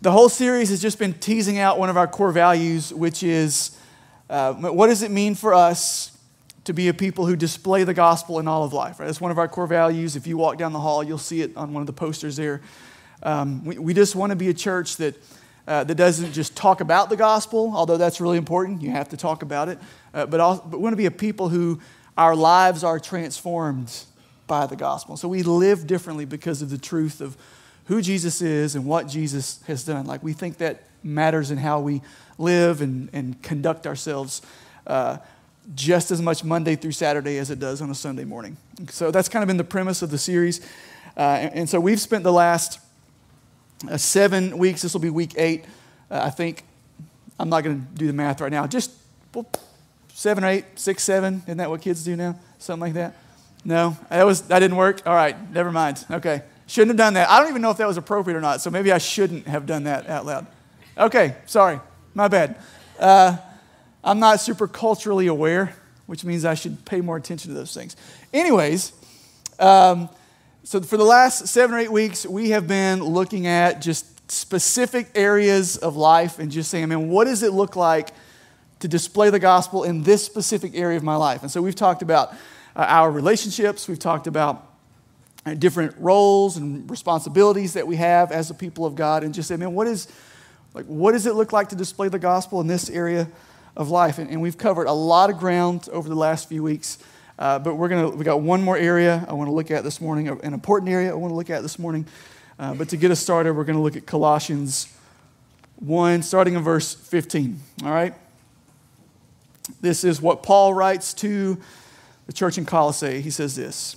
The whole series has just been teasing out one of our core values, which is what does it mean for us to be a people who display the gospel in all of life, right? That's one of our core values. If you walk down the hall, you'll see it on one of the posters there. We just want to be a church that doesn't just talk about the gospel, although that's really important. You have to talk about it. But we want to be a people who our lives are transformed by the gospel. So we live differently because of the truth of who Jesus is and what Jesus has done. Like, we think that matters in how we live and conduct ourselves just as much Monday through Saturday as it does on a Sunday morning. So that's kind of been the premise of the series. And so we've spent the last 7 weeks, this will be week 8, I think. I'm not going to do the math right now. Just 7 or 8, 6, 7. Isn't that what kids do now? Something like that? No? That didn't work? All right, never mind. Okay. Shouldn't have done that. I don't even know if that was appropriate or not, so maybe I shouldn't have done that out loud. Okay, sorry. My bad. I'm not super culturally aware, which means I should pay more attention to those things. Anyways, so for the last 7 or 8 weeks, we have been looking at just specific areas of life and just saying, man, what does it look like to display the gospel in this specific area of my life? And so we've talked about our relationships. We've talked about different roles and responsibilities that we have as a people of God, and just say, man, what does it look like to display the gospel in this area of life? And we've covered a lot of ground over the last few weeks, but we got one more area I want to look at this morning, an important area I want to look at this morning. But to get us started, we're going to look at Colossians 1, starting in verse 15. All right? This is what Paul writes to the church in Colossae. He says this: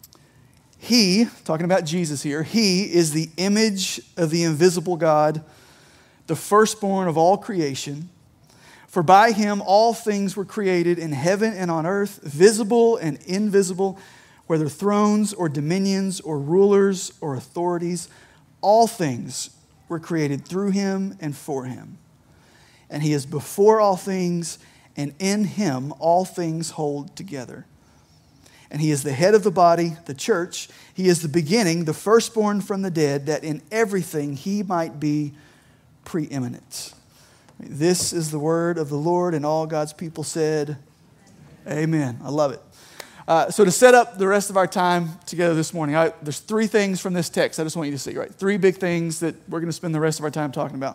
He, talking about Jesus here, He is the image of the invisible God, the firstborn of all creation. For by Him all things were created in heaven and on earth, visible and invisible, whether thrones or dominions or rulers or authorities. All things were created through Him and for Him. And He is before all things, and in Him all things hold together. And He is the head of the body, the church. He is the beginning, the firstborn from the dead, that in everything He might be preeminent. This is the word of the Lord, and all God's people said, Amen. I love it. So to set up the rest of our time together this morning, there's 3 things from this text I just want you to see, right? 3 big things that we're going to spend the rest of our time talking about.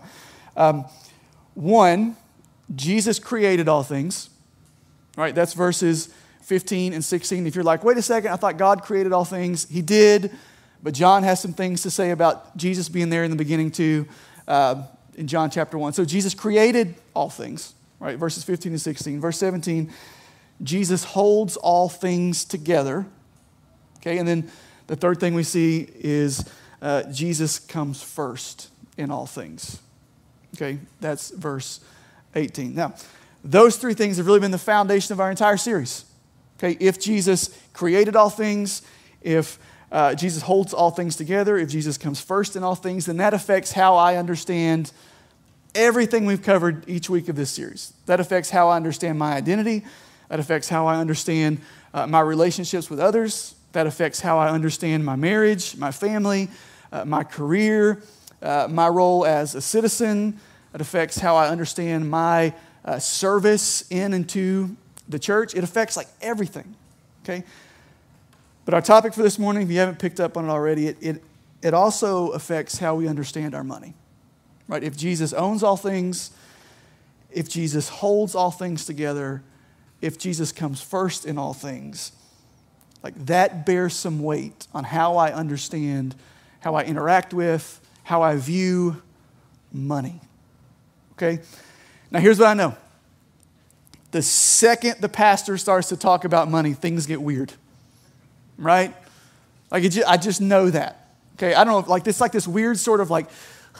1, Jesus created all things. Right? That's verses 15 and 16. If you're like, wait a second, I thought God created all things. He did, but John has some things to say about Jesus being there in the beginning too, in John chapter 1. So Jesus created all things, right? Verses 15 and 16. Verse 17, Jesus holds all things together. Okay, and then the third thing we see is Jesus comes first in all things. Okay, that's verse 18. Now, those 3 things have really been the foundation of our entire series. Okay, if Jesus created all things, if Jesus holds all things together, if Jesus comes first in all things, then that affects how I understand everything we've covered each week of this series. That affects how I understand my identity. That affects how I understand my relationships with others. That affects how I understand my marriage, my family, my career, my role as a citizen. It affects how I understand my service in and to the church. It affects like everything, okay? But our topic for this morning, if you haven't picked up on it already, it also affects how we understand our money, right? If Jesus owns all things, if Jesus holds all things together, if Jesus comes first in all things, like that bears some weight on how I understand, how I interact with, how I view money, okay? Now here's what I know. The second the pastor starts to talk about money, things get weird, right? Like I just know that. Okay, I don't know if like it's like this weird sort of like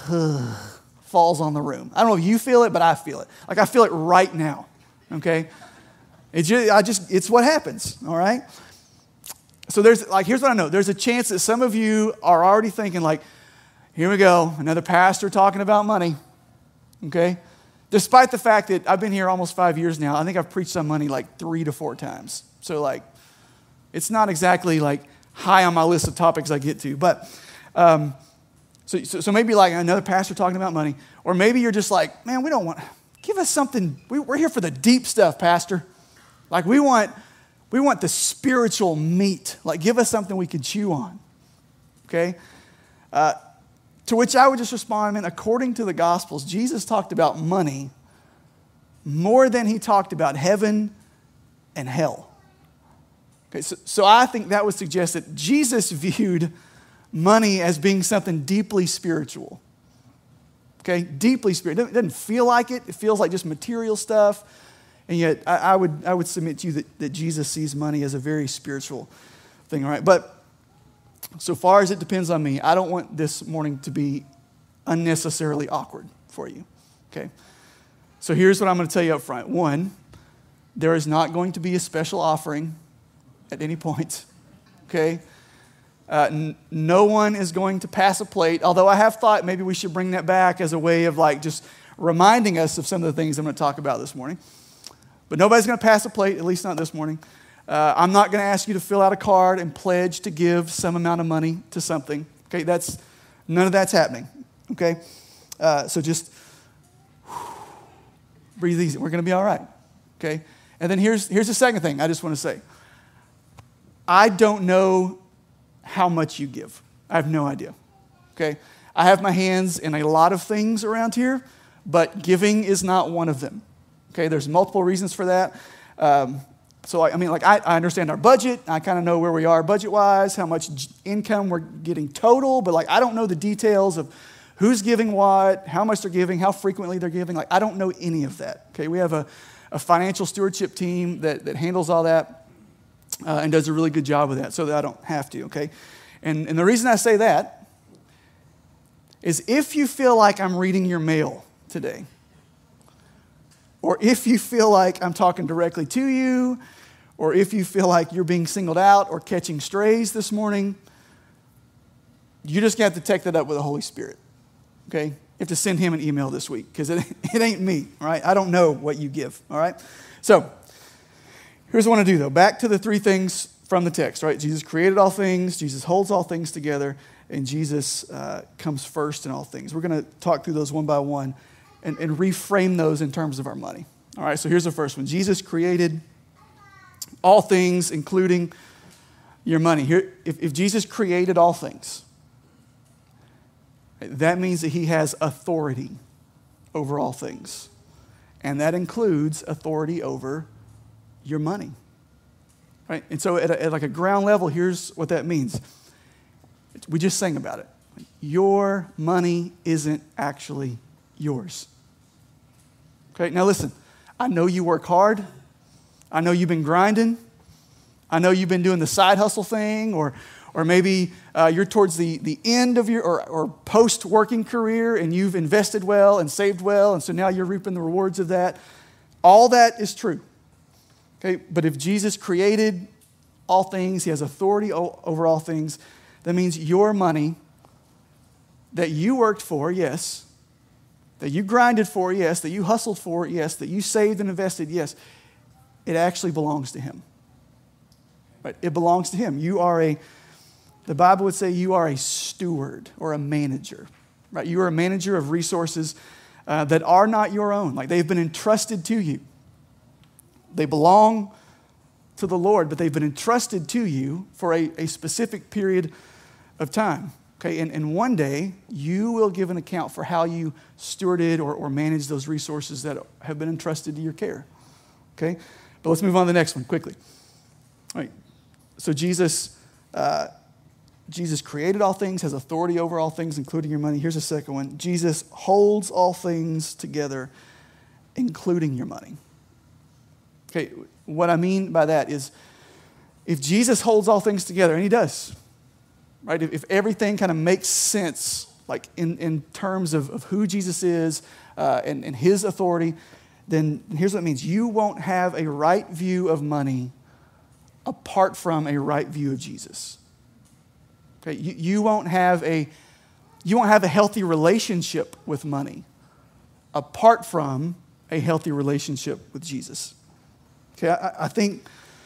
falls on the room. I don't know if you feel it, but I feel it. Like I feel it right now. Okay, it's what happens. All right. So here's what I know. There's a chance that some of you are already thinking like, here we go, another pastor talking about money. Okay. Despite the fact that I've been here almost 5 years now, I think I've preached on money like 3 to 4 times. So like, it's not exactly like high on my list of topics I get to. But So maybe like another pastor talking about money, or maybe you're just like, man, we don't want, give us something. We're here for the deep stuff, pastor. Like we want the spiritual meat. Like give us something we can chew on. Okay? To which I would just respond, man, according to the Gospels, Jesus talked about money more than he talked about heaven and hell. Okay, so I think that would suggest that Jesus viewed money as being something deeply spiritual. Okay, deeply spiritual. It doesn't feel like it. It feels like just material stuff. And yet I would submit to you that Jesus sees money as a very spiritual thing, all right? But so far as it depends on me, I don't want this morning to be unnecessarily awkward for you, okay? So here's what I'm going to tell you up front. One, there is not going to be a special offering at any point, okay? No one is going to pass a plate, although I have thought maybe we should bring that back as a way of like just reminding us of some of the things I'm going to talk about this morning. But nobody's going to pass a plate, at least not this morning. I'm not going to ask you to fill out a card and pledge to give some amount of money to something. Okay, none of that's happening. Okay, so just breathe easy. We're going to be all right. Okay, and then here's the second thing I just want to say. I don't know how much you give. I have no idea. Okay, I have my hands in a lot of things around here, but giving is not one of them. Okay, there's multiple reasons for that. So, I understand our budget. I kind of know where we are budget-wise, how much income we're getting total, but I don't know the details of who's giving what, how much they're giving, how frequently they're giving. I don't know any of that. Okay, we have a financial stewardship team that handles all that and does a really good job with that so that I don't have to, okay? And the reason I say that is if you feel like I'm reading your mail today, or if you feel like I'm talking directly to you, or if you feel like you're being singled out or catching strays this morning, you just got to take that up with the Holy Spirit, okay? You have to send him an email this week because it ain't me, all right? I don't know what you give, all right? So here's what I want to do, though. Back to the three things from the text, right? Jesus created all things, Jesus holds all things together, and Jesus comes first in all things. We're going to talk through those one by one and reframe those in terms of our money. All right, so here's the first one. Jesus created all things, including your money. Here, if Jesus created all things, that means that he has authority over all things. And that includes authority over your money. Right? And so at a ground level, here's what that means. We just sang about it. Your money isn't actually yours. Okay, now listen, I know you work hard. I know you've been grinding. I know you've been doing the side hustle thing, or maybe you're towards the end of your or post-working career and you've invested well and saved well, and so now you're reaping the rewards of that. All that is true. Okay, but if Jesus created all things, he has authority over all things, that means your money that you worked for, yes, that you grinded for, yes, that you hustled for, yes, that you saved and invested, yes, it actually belongs to him. Right? It belongs to him. The Bible would say you are a steward or a manager. Right? You are a manager of resources that are not your own. Like they've been entrusted to you. They belong to the Lord, but they've been entrusted to you for a specific period of time. Okay, and one day you will give an account for how you stewarded or managed those resources that have been entrusted to your care. Okay, but let's move on to the next one quickly. All right, so Jesus created all things, has authority over all things, including your money. Here's the second one. Jesus holds all things together, including your money. Okay, what I mean by that is if Jesus holds all things together, and he does, right? If everything kind of makes sense, like in terms of who Jesus is and his authority, then here's what it means. You won't have a right view of money apart from a right view of Jesus. Okay, you won't have a healthy relationship with money apart from a healthy relationship with Jesus. Okay, I think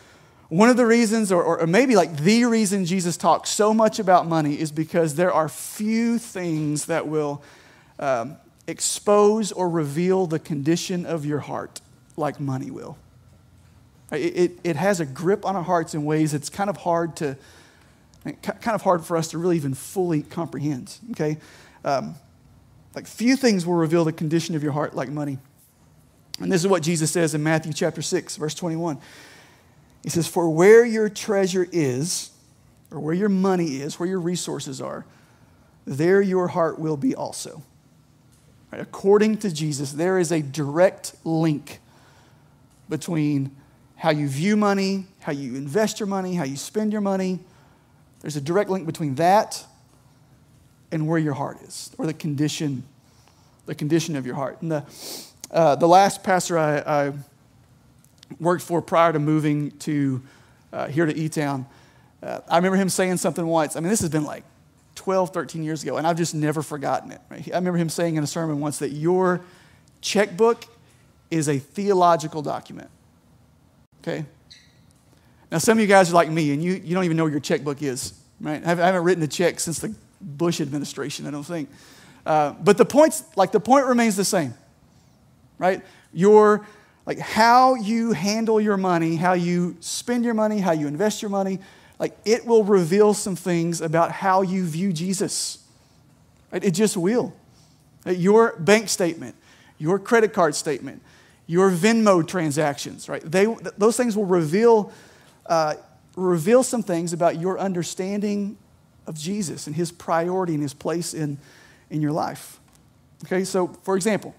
One of the reasons, or maybe like the reason Jesus talks so much about money is because there are few things that will expose or reveal the condition of your heart like money will. It has a grip on our hearts in ways it's kind of hard for us to really even fully comprehend, okay? Like few things will reveal the condition of your heart like money. And this is what Jesus says in Matthew chapter 6, verse 21. He says, for where your treasure is, or where your money is, where your resources are, there your heart will be also. Right? According to Jesus, there is a direct link between how you view money, how you invest your money, how you spend your money. There's a direct link between that and where your heart is, or the condition of your heart. And the last pastor I worked for prior to moving to here to E-Town, I remember him saying something once. I mean, this has been like 12, 13 years ago, and I've just never forgotten it. Right? I remember him saying in a sermon once that your checkbook is a theological document. Okay? Now, some of you guys are like me, and you don't even know where your checkbook is. Right? I haven't written a check since the Bush administration, I don't think. But the point remains the same. Right? Like how you handle your money, how you spend your money, how you invest your money, like it will reveal some things about how you view Jesus. Right? It just will. Your bank statement, your credit card statement, your Venmo transactions, right? Those things will reveal some things about your understanding of Jesus and his priority and his place in your life. Okay, so for example,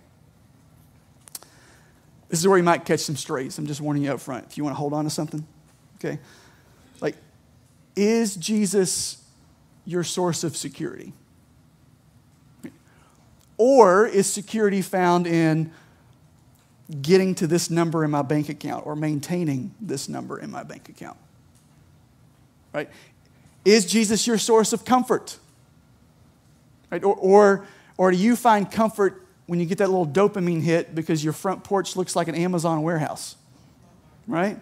this is where you might catch some strays. I'm just warning you up front if you want to hold on to something. Okay? Like, is Jesus your source of security? Or is security found in getting to this number in my bank account or maintaining this number in my bank account? Right? Is Jesus your source of comfort? Right? Or do you find comfort when you get that little dopamine hit because your front porch looks like an Amazon warehouse? Right?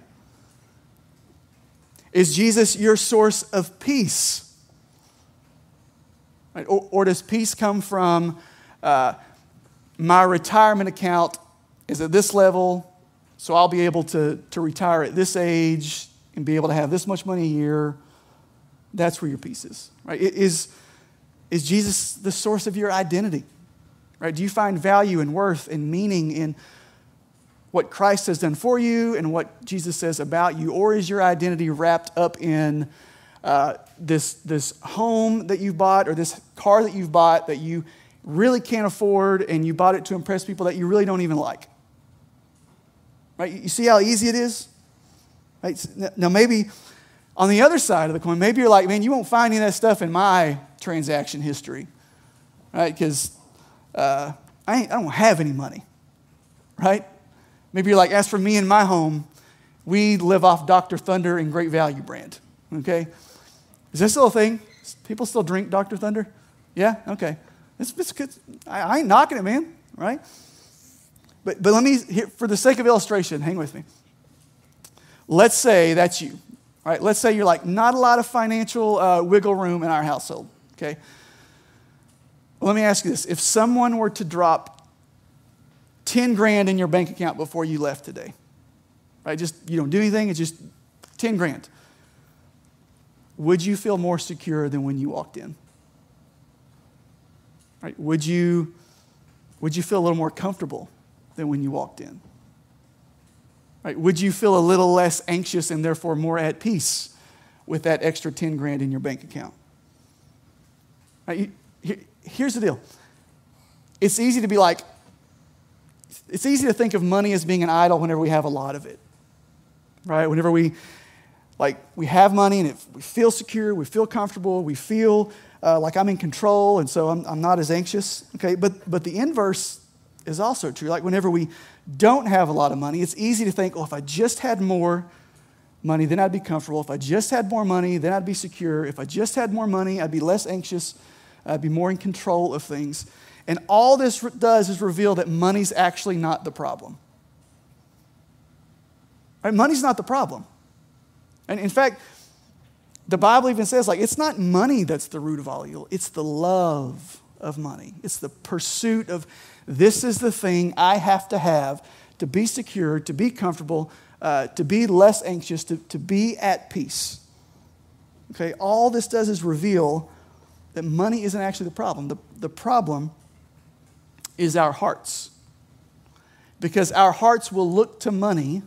Is Jesus your source of peace? Right? Or does peace come from my retirement account is at this level, so I'll be able to retire at this age and be able to have this much money a year? That's where your peace is. Right? Is Jesus the source of your identity? Right? Do you find value and worth and meaning in what Christ has done for you and what Jesus says about you? Or is your identity wrapped up in this home that you bought or this car that you've bought that you really can't afford and you bought it to impress people that you really don't even like? Right? You see how easy it is? Right? Now maybe on the other side of the coin, maybe you're like, man, you won't find any of that stuff in my transaction history. Right? Because I don't have any money. Right? Maybe you're like, as for me and my home, we live off Dr. Thunder and Great Value brand. Okay? Is that still a thing? People still drink Dr. Thunder? Yeah? Okay. It's good. I ain't knocking it, man. Right? But let me, for the sake of illustration, hang with me. Let's say that's you. Right? Let's say you're like, not a lot of financial wiggle room in our household. Okay? Well, let me ask you this. If someone were to drop 10 grand in your bank account before you left today, right? Just, you don't do anything, it's just 10 grand. Would you feel more secure than when you walked in? Right? Would you feel a little more comfortable than when you walked in? Right? Would you feel a little less anxious and therefore more at peace with that extra 10 grand in your bank account? Right? Here's the deal. It's easy to be like, it's easy to think of money as being an idol whenever we have a lot of it, right? Whenever we have money and we feel secure, we feel comfortable, we feel like I'm in control, and so I'm not as anxious, okay? But the inverse is also true. Like whenever we don't have a lot of money, it's easy to think, oh, if I just had more money, then I'd be comfortable. If I just had more money, then I'd be secure. If I just had more money, I'd be less anxious. I'd be more in control of things. And all this does is reveal that money's actually not the problem. Right? Money's not the problem. And in fact, the Bible even says, like, it's not money that's the root of all evil. It's the love of money. It's the pursuit of, this is the thing I have to be secure, to be comfortable, to be less anxious, to be at peace. Okay, all this does is reveal that money isn't actually the problem. The problem is our hearts. Because our hearts will look to money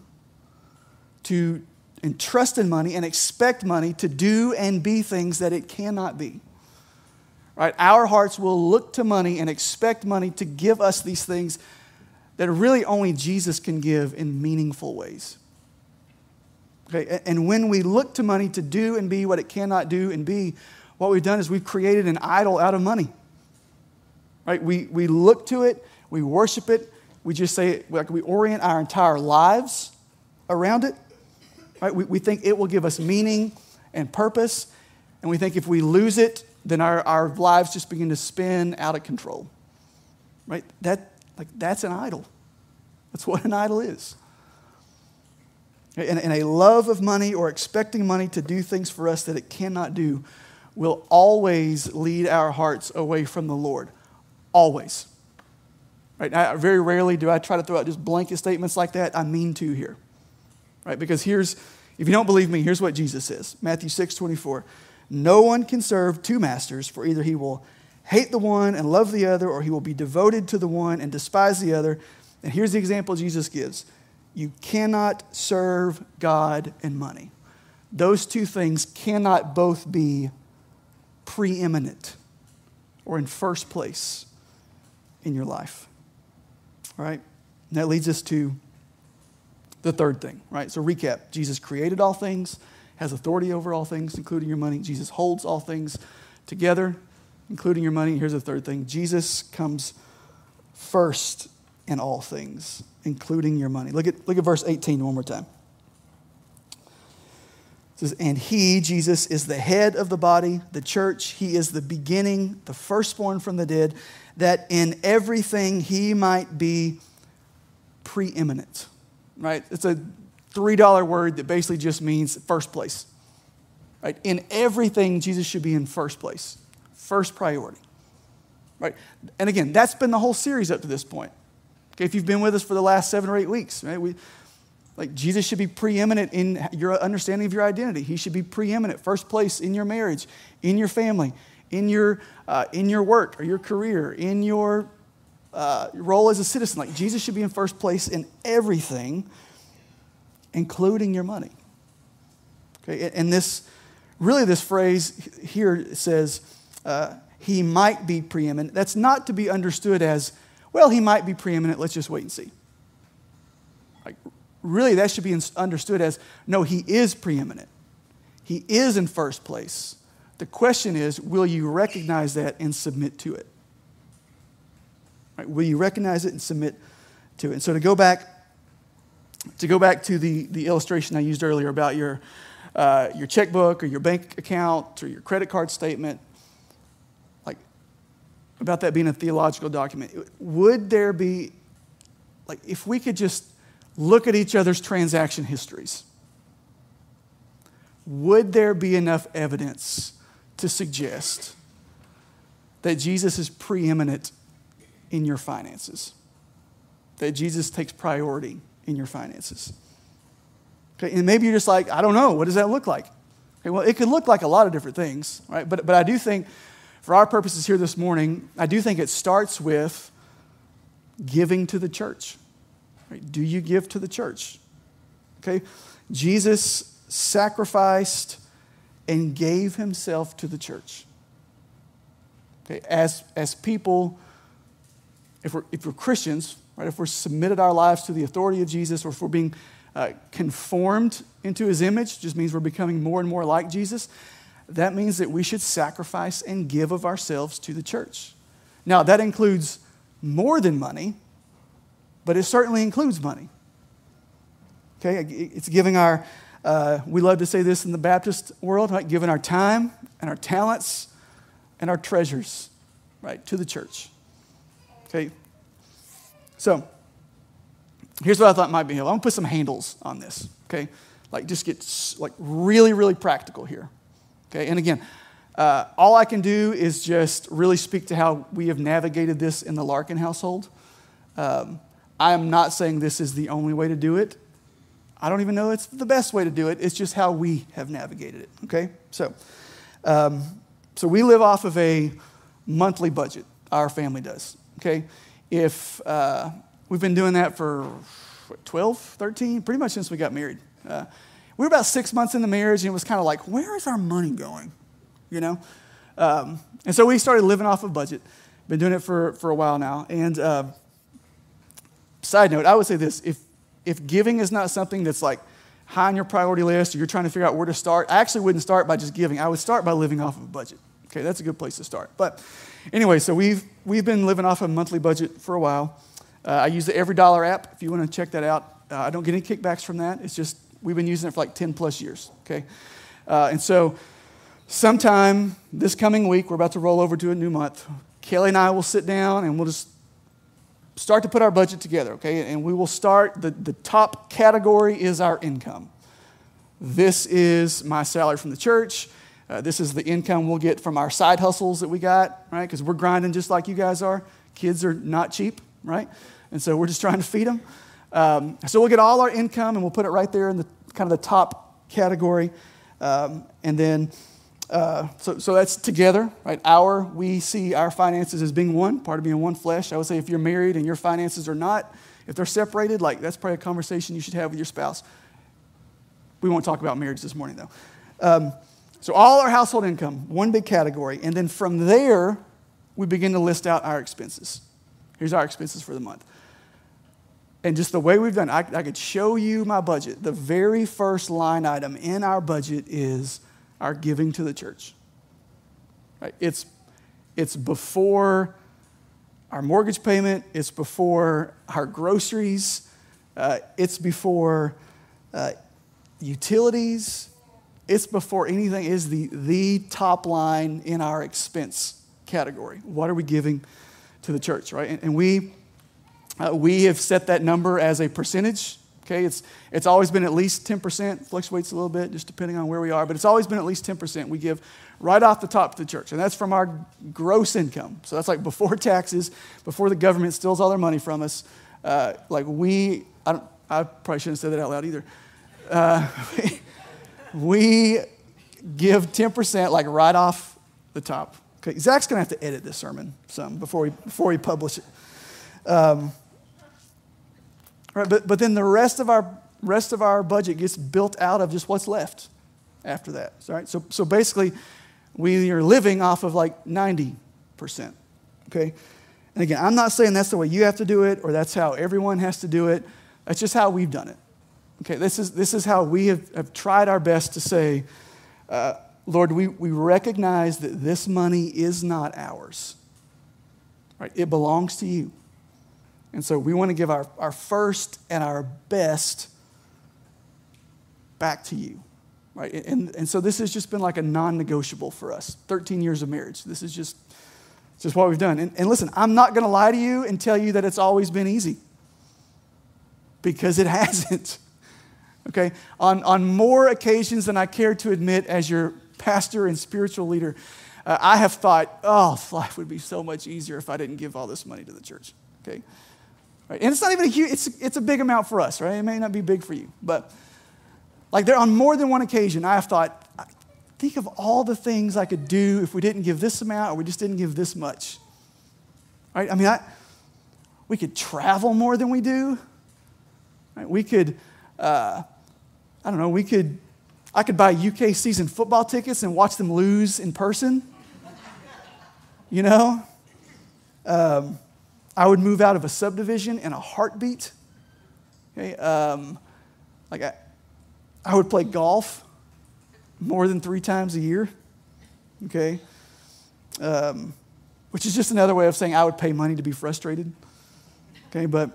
and trust in money and expect money to do and be things that it cannot be. Right? Our hearts will look to money and expect money to give us these things that really only Jesus can give in meaningful ways. Okay? And when we look to money to do and be what it cannot do and be, what we've done is we've created an idol out of money. Right? We look to it, we worship it, we just say, like, we orient our entire lives around it. Right? We think it will give us meaning and purpose, and we think if we lose it, then our lives just begin to spin out of control. Right? That's an idol. That's what an idol is. And a love of money or expecting money to do things for us that it cannot do will always lead our hearts away from the Lord. Always. Right? Very rarely do I try to throw out just blanket statements like that. I mean to here. Right? Because if you don't believe me, here's what Jesus says. Matthew 6:24. No one can serve two masters, for either he will hate the one and love the other, or he will be devoted to the one and despise the other. And here's the example Jesus gives. You cannot serve God and money. Those two things cannot both be preeminent or in first place in your life. All right? And that leads us to the third thing, right? So recap. Jesus created all things, has authority over all things, including your money. Jesus holds all things together, including your money. Here's the third thing. Jesus comes first in all things, including your money. Look at verse 18 one more time. It says, and he, Jesus, is the head of the body, the church. He is the beginning, the firstborn from the dead, that in everything he might be preeminent. Right? It's a $3 word that basically just means first place. Right? In everything, Jesus should be in first place. First priority. Right? And again, that's been the whole series up to this point. Okay, if you've been with us for the last 7 or 8 weeks, right? Jesus should be preeminent in your understanding of your identity. He should be preeminent, first place in your marriage, in your family, in your work or your career, in your role as a citizen. Like, Jesus should be in first place in everything, including your money. Okay, and this phrase here says he might be preeminent. That's not to be understood as, well, he might be preeminent, let's just wait and see. Like, really, that should be understood as, no, he is preeminent. He is in first place. The question is, will you recognize that and submit to it? Right? Will you recognize it and submit to it? And so to go back to the illustration I used earlier about your checkbook or your bank account or your credit card statement, like about that being a theological document, would there be, like, if we could just look at each other's transaction histories, would there be enough evidence to suggest that Jesus is preeminent in your finances? That Jesus takes priority in your finances? Okay, and maybe you're just like, I don't know, what does that look like? Okay, well, it could look like a lot of different things, right? But I do think, for our purposes here this morning, I do think it starts with giving to the church. Right? Do you give to the church? Okay, Jesus sacrificed and gave himself to the church. Okay, as people, if we're Christians, right? If we're submitted our lives to the authority of Jesus, or if we're being conformed into his image, just means we're becoming more and more like Jesus. That means that we should sacrifice and give of ourselves to the church. Now, that includes more than money, but it certainly includes money. Okay, it's giving our, we love to say this in the Baptist world, right? Giving our time and our talents and our treasures, right, to the church. Okay, so here's what I thought might be helpful. I'm going to put some handles on this, okay? like just get like really, really practical here. Okay, and again, all I can do is just really speak to how we have navigated this in the Larkin household. I am not saying this is the only way to do it. I don't even know it's the best way to do it. It's just how we have navigated it, okay? So we live off of a monthly budget. Our family does, okay? If we've been doing that for 12, 13, pretty much since we got married. We were about 6 months in the marriage, and it was kind of like, where is our money going, you know? And so we started living off of budget. Been doing it for a while now. And side note, I would say this, if giving is not something that's like high on your priority list or you're trying to figure out where to start, I actually wouldn't start by just giving. I would start by living off of a budget. Okay, that's a good place to start. But anyway, so we've been living off a monthly budget for a while. I use the Every Dollar app if you want to check that out. I don't get any kickbacks from that. It's just we've been using it for like 10 plus years. Okay, and so sometime this coming week, we're about to roll over to a new month. Kelly and I will sit down and we'll just start to put our budget together, okay? And we will start, the top category is our income. This is my salary from the church. This is the income we'll get from our side hustles that we got, right? Because we're grinding just like you guys are. Kids are not cheap, right? And so we're just trying to feed them. So we'll get all our income and we'll put it right there in the kind of the top category. And then, so that's together, right? We see our finances as being one, part of being one flesh. I would say if you're married and your finances are not, if they're separated, like that's probably a conversation you should have with your spouse. We won't talk about marriage this morning though. So all our household income, one big category. And then from there, we begin to list out our expenses. Here's our expenses for the month. And just the way we've done, I could show you my budget. The very first line item in our budget is our giving to the church. Right? It's before our mortgage payment. It's before our groceries. It's before utilities. It's before anything. Is the top line in our expense category. What are we giving to the church, right? And we have set that number as a percentage. Okay, it's always been at least 10%, fluctuates a little bit just depending on where we are, but it's always been at least 10% we give right off the top to the church, and that's from our gross income. So that's like before taxes, before the government steals all their money from us. I probably shouldn't have said that out loud either. We give 10% like right off the top. Okay, Zach's gonna have to edit this sermon some before we publish it. Right, but then the rest of our budget gets built out of just what's left after that. Right? So basically, we are living off of like 90%. Okay, and again, I'm not saying that's the way you have to do it or that's how everyone has to do it. That's just how we've done it. Okay, this is how we have tried our best to say, Lord, we recognize that this money is not ours. Right? It belongs to you. And so we want to give our first and our best back to you, right? And so this has just been like a non-negotiable for us, 13 years of marriage. This is just what we've done. And listen, I'm not going to lie to you and tell you that it's always been easy, because it hasn't, okay? On more occasions than I care to admit as your pastor and spiritual leader, I have thought, life would be so much easier if I didn't give all this money to the church, okay? Right? And it's not even a huge, it's a big amount for us, right? It may not be big for you, but like on more than one occasion, I have thought, think of all the things I could do if we didn't give this amount or we just didn't give this much, right? I mean, we could travel more than we do, right? We could, I could buy UK season football tickets and watch them lose in person, you know? I would move out of a subdivision in a heartbeat. Okay, I would play golf more than 3 times a year. Okay, which is just another way of saying I would pay money to be frustrated. Okay, but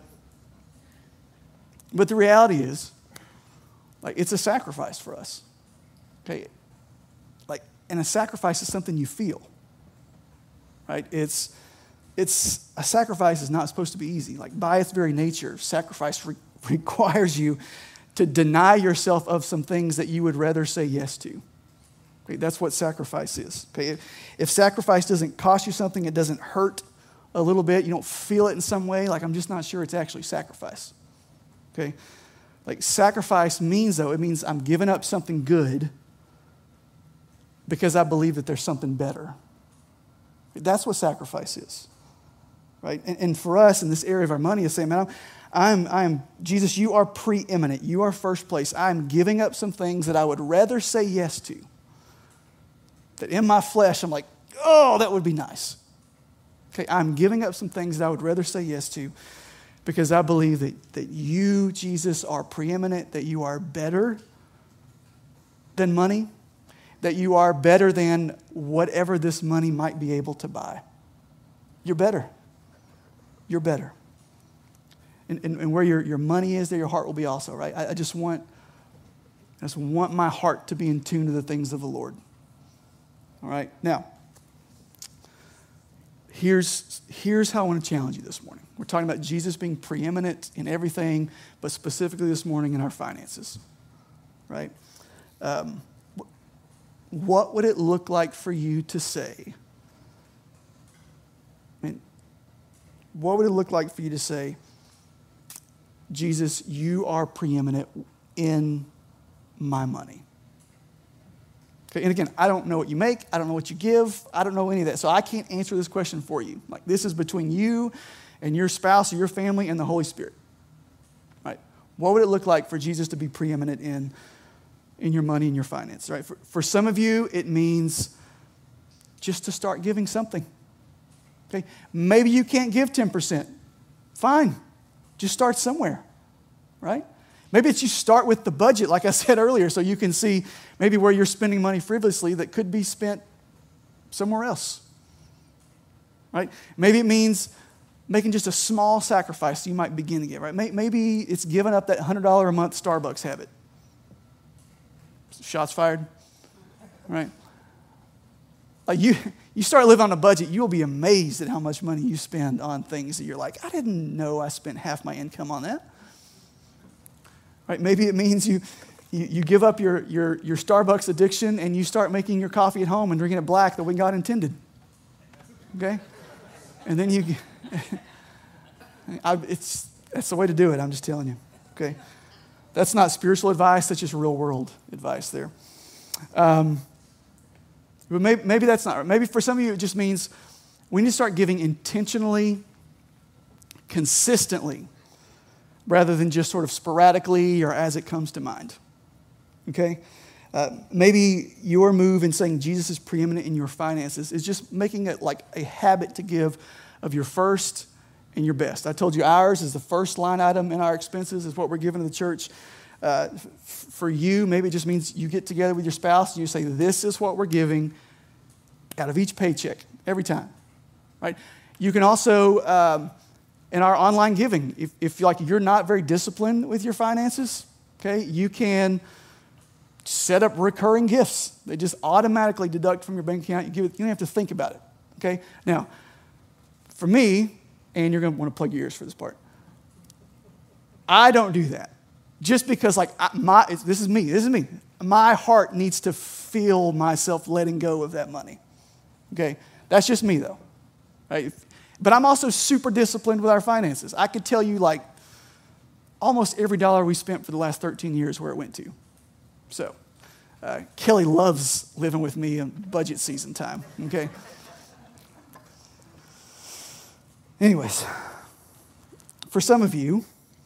the reality is, like, it's a sacrifice for us. Okay, and a sacrifice is something you feel. Right? A sacrifice is not supposed to be easy. Like, by its very nature, sacrifice requires you to deny yourself of some things that you would rather say yes to. Okay, that's what sacrifice is. Okay, if sacrifice doesn't cost you something, it doesn't hurt a little bit, you don't feel it in some way, like I'm just not sure it's actually sacrifice. Okay, like sacrifice means though, it means I'm giving up something good because I believe that there's something better. That's what sacrifice is, right? And for us in this area of our money is saying, man, I'm Jesus, you are preeminent. You are first place. I'm giving up some things that I would rather say yes to. That in my flesh, I'm like, oh, that would be nice. Okay, I'm giving up some things that I would rather say yes to because I believe that you, Jesus, are preeminent, that you are better than money, that you are better than whatever this money might be able to buy. You're better. You're better. And where your money is, there your heart will be also, right? I just want my heart to be in tune to the things of the Lord. All right? Now, here's how I want to challenge you this morning. We're talking about Jesus being preeminent in everything, but specifically this morning in our finances, right? What would it look like for you to say? I mean, what would it look like for you to say, Jesus, you are preeminent in my money? Okay, and again, I don't know what you make. I don't know what you give. I don't know any of that. So I can't answer this question for you. Like, this is between you and your spouse or your family and the Holy Spirit. Right? What would it look like for Jesus to be preeminent in your money and your finance? Right? For some of you, it means just to start giving something. Okay? Maybe you can't give 10%. Fine. Just start somewhere. Right? Maybe it's you start with the budget, like I said earlier, so you can see maybe where you're spending money frivolously that could be spent somewhere else. Right? Maybe it means making just a small sacrifice so you might begin to give. Right? Maybe it's giving up that $100 a month Starbucks habit. Shots fired. Right? Like you start living on a budget, you'll be amazed at how much money you spend on things that you're like, I didn't know I spent half my income on that. Right? Maybe it means you give up your Starbucks addiction and you start making your coffee at home and drinking it black the way God intended. Okay? And then that's the way to do it, I'm just telling you. Okay? That's not spiritual advice, that's just real world advice there. But maybe that's not right. Maybe for some of you it just means we need to start giving intentionally, consistently, rather than just sort of sporadically or as it comes to mind. Okay? Maybe your move in saying Jesus is preeminent in your finances is just making it like a habit to give of your first and your best. I told you ours is the first line item in our expenses is what we're giving to the church. For you, maybe it just means you get together with your spouse and you say, this is what we're giving out of each paycheck every time. Right? You can also... in our online giving, if you're not very disciplined with your finances, okay, you can set up recurring gifts. They just automatically deduct from your bank account. You don't have to think about it, okay? Now, for me, and you're going to want to plug your ears for this part, I don't do that. Just because, this is me. My heart needs to feel myself letting go of that money, okay? That's just me, though, right? But I'm also super disciplined with our finances. I could tell you almost every dollar we spent for the last 13 years where it went to. So Kelly loves living with me in budget season time, okay? Anyways, for some of you,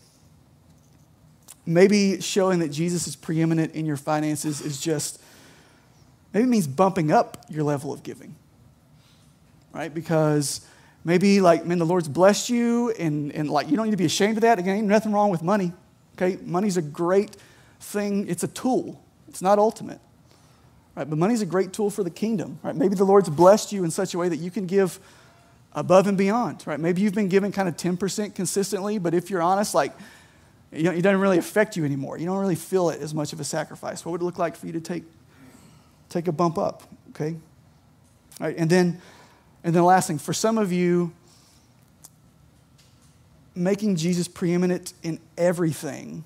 maybe showing that Jesus is preeminent in your finances is just, maybe it means bumping up your level of giving, right? Because... maybe the Lord's blessed you and you don't need to be ashamed of that. Again, ain't nothing wrong with money. Okay, money's a great thing. It's a tool. It's not ultimate. Right? But money's a great tool for the kingdom. Right? Maybe the Lord's blessed you in such a way that you can give above and beyond. Right? Maybe you've been giving kind of 10% consistently, but if you're honest, it doesn't really affect you anymore. You don't really feel it as much of a sacrifice. What would it look like for you to take a bump up? Okay? All right, and then the last thing, for some of you, making Jesus preeminent in everything,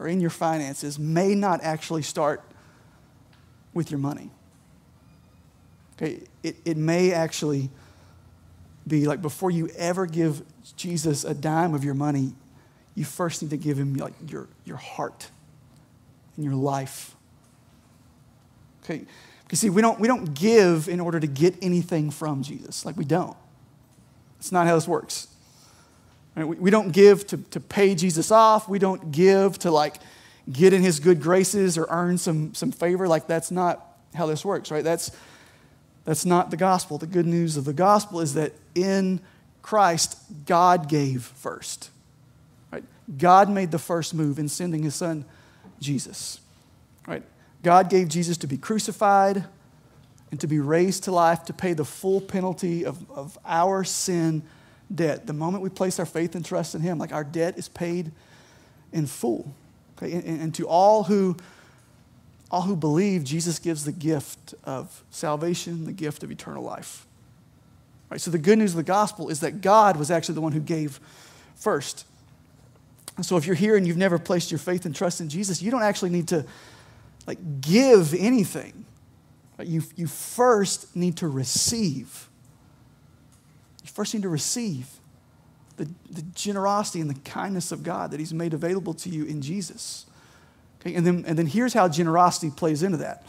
or in your finances may not actually start with your money. Okay, it may actually be like before you ever give Jesus a dime of your money, you first need to give him like your heart and your life. Okay, because see, we don't give in order to get anything from Jesus. Like we don't. It's not how this works. Right? We don't give to pay Jesus off. We don't give to like get in his good graces or earn some favor. Like that's not how this works, right? That's not the gospel. The good news of the gospel is that in Christ, God gave first. Right? God made the first move in sending his son, Jesus. Right? God gave Jesus to be crucified and to be raised to life to pay the full penalty of our sin debt. The moment we place our faith and trust in him, like our debt is paid in full. Okay? And to all who believe, Jesus gives the gift of salvation, the gift of eternal life. Right? So the good news of the gospel is that God was actually the one who gave first. And so if you're here and you've never placed your faith and trust in Jesus, you don't actually need to like give anything. Right? You first need to receive. You first need to receive the generosity and the kindness of God that he's made available to you in Jesus. Okay? And then here's how generosity plays into that.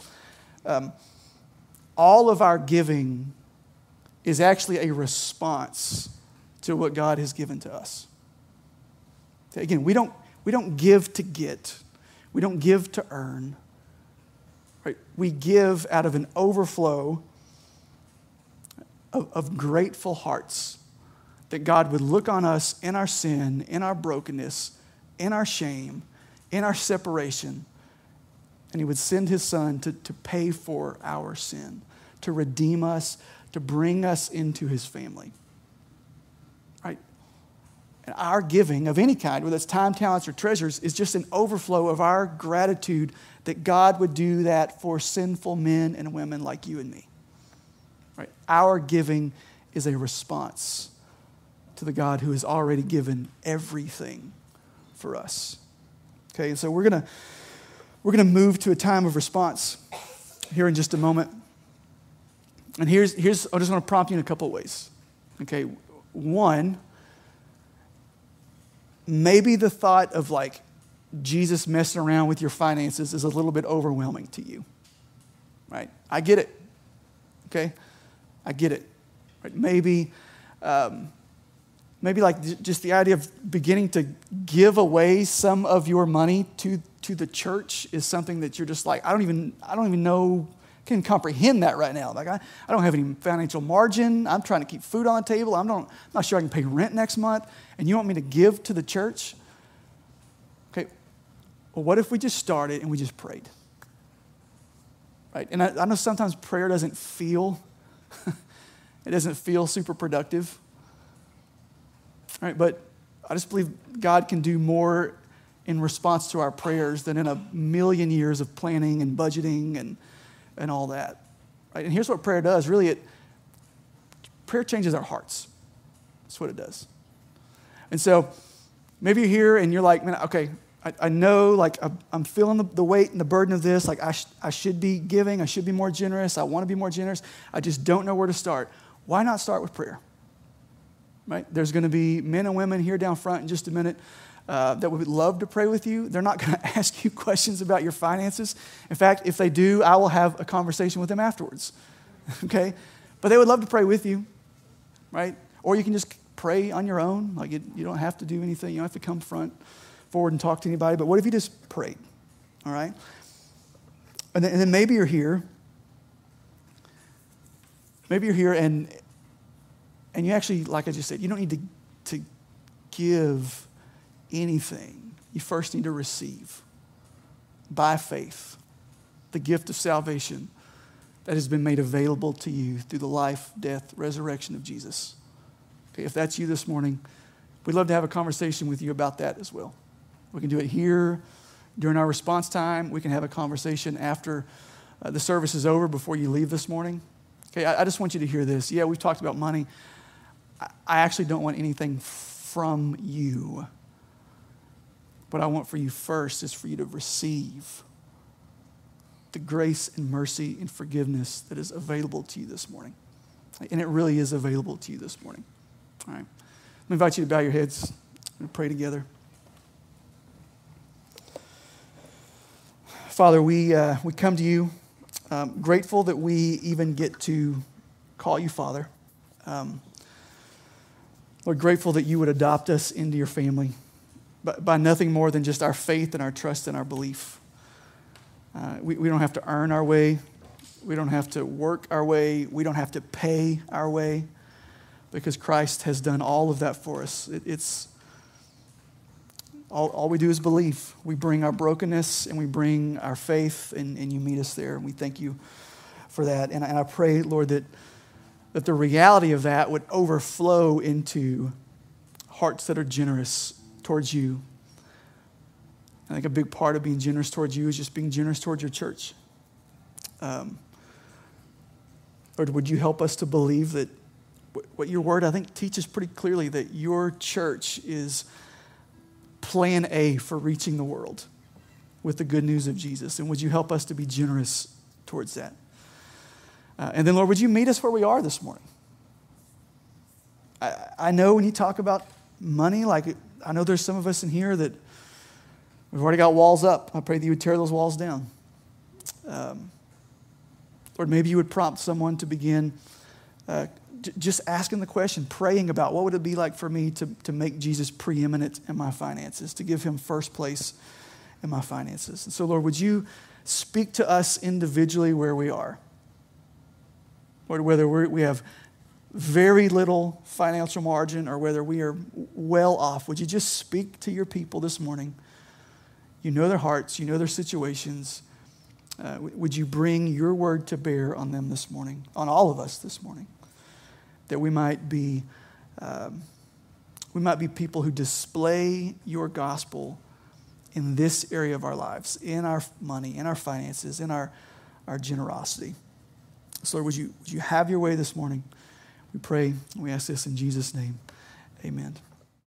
All of our giving is actually a response to what God has given to us. Okay? Again, we don't give to get. We don't give to earn. Right? We give out of an overflow of grateful hearts that God would look on us in our sin, in our brokenness, in our shame, in our separation, and he would send his son to pay for our sin, to redeem us, to bring us into his family. Right? And our giving of any kind, whether it's time, talents, or treasures, is just an overflow of our gratitude that God would do that for sinful men and women like you and me. Right? Our giving is a response to the God who has already given everything for us. Okay, and so we're gonna move to a time of response here in just a moment. And here's I just want to prompt you in a couple of ways. Okay, one, maybe the thought of like Jesus messing around with your finances is a little bit overwhelming to you. Right? I get it. Okay? I get it. Right? Maybe like just the idea of beginning to give away some of your money to the church is something that you're just like, I don't even know, can comprehend that right now. Like I don't have any financial margin. I'm trying to keep food on the table. I'm not sure I can pay rent next month. And you want me to give to the church? Okay, well, what if we just started and we just prayed? Right? And I know sometimes prayer doesn't feel, it doesn't feel super productive. Right? But I just believe God can do more in response to our prayers than in a million years of planning and budgeting and all that. Right? And here's what prayer does. Really, prayer changes our hearts. That's what it does. And so maybe you're here and you're like, man, okay, I know like I'm feeling the weight and the burden of this. Like I should be giving. I should be more generous. I want to be more generous. I just don't know where to start. Why not start with prayer? Right? There's going to be men and women here down front in just a minute that would love to pray with you. They're not going to ask you questions about your finances. In fact, if they do, I will have a conversation with them afterwards. Okay? But they would love to pray with you, right? Or you can just pray on your own. Like you don't have to do anything. You don't have to come forward and talk to anybody. But what if you just prayed? All right? And then maybe you're here. Maybe you're here and you actually, like I just said, you don't need to give anything. You first need to receive by faith the gift of salvation that has been made available to you through the life, death, resurrection of Jesus. Okay, if that's you this morning, we'd love to have a conversation with you about that as well. We can do it here during our response time. We can have a conversation after the service is over before you leave this morning. Okay, I just want you to hear this. Yeah, we've talked about money. I actually don't want anything from you. What I want for you first is for you to receive the grace and mercy and forgiveness that is available to you this morning. And it really is available to you this morning. All right. I invite you to bow your heads and pray together. Father, we come to you grateful that we even get to call you Father. Lord, grateful that you would adopt us into your family by nothing more than just our faith and our trust and our belief. We don't have to earn our way. We don't have to work our way. We don't have to pay our way because Christ has done all of that for us. It's all we do is believe. We bring our brokenness and we bring our faith, and you meet us there, and we thank you for that. And I pray, Lord, that the reality of that would overflow into hearts that are generous towards you. I think a big part of being generous towards you is just being generous towards your church. Lord, would you help us to believe that what your word, I think, teaches pretty clearly, that your church is plan A for reaching the world with the good news of Jesus. And would you help us to be generous towards that? And then, Lord, would you meet us where we are this morning? I know when you talk about money, I know there's some of us in here that we've already got walls up. I pray that you would tear those walls down. Lord, maybe you would prompt someone to begin just asking the question, praying about what would it be like for me to make Jesus preeminent in my finances, to give him first place in my finances. And so, Lord, would you speak to us individually where we are? Lord, whether we have very little financial margin or whether we are well off, would you just speak to your people this morning? You know their hearts, you know their situations. Would you bring your word to bear on them this morning, on all of us this morning, that we might be people who display your gospel in this area of our lives, in our money, in our finances, in our generosity. So Lord, would you have your way this morning? We pray and we ask this in Jesus' name. Amen.